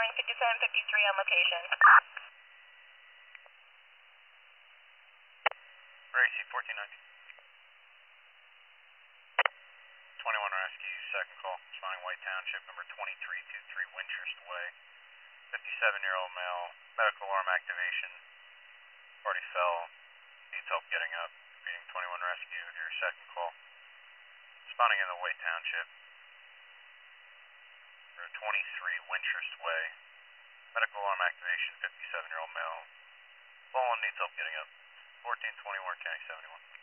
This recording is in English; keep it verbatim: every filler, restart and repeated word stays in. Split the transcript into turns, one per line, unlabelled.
Warren fifty-seven fifty-three on location.
Ray C fourteen ninety. twenty-one Rescue, second call. Responding White Township, number twenty-three twenty-three Winchurst Way. fifty-seven-year-old male, medical alarm activation. Party fell. Needs help getting up. Reading twenty-one Rescue, your second call. Responding in the White Township. Number twenty-three Winchurst Way. Medical alarm activation, fifty-seven-year-old male. Fallen, needs help getting up. fourteen twenty Warren County seventy-one.